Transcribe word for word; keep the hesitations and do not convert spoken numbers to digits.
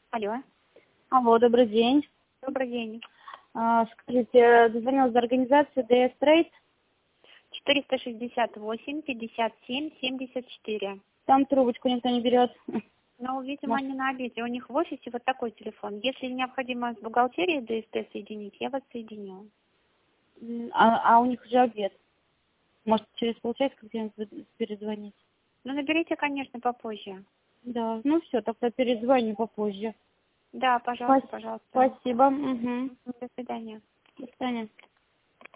Алло. Алло, добрый день. Добрый день. А, скажите, дозвонилась до организации ди эс Trade. четыреста шестьдесят восемь пятьдесят семь семьдесят четыре. Там трубочку никто не берет. Ну, видимо, Может, они на обеде. У них в офисе вот такой телефон. Если необходимо с бухгалтерией ди эс тэ соединить, я вас соединю. м, а, а у них уже обед. Может, через полчаса где-нибудь перезвонить? Ну, наберите, конечно, попозже. Да, ну все, тогда перезвоню попозже. Да, пожалуйста, Спас- пожалуйста. Спасибо. Угу. До свидания. До свидания.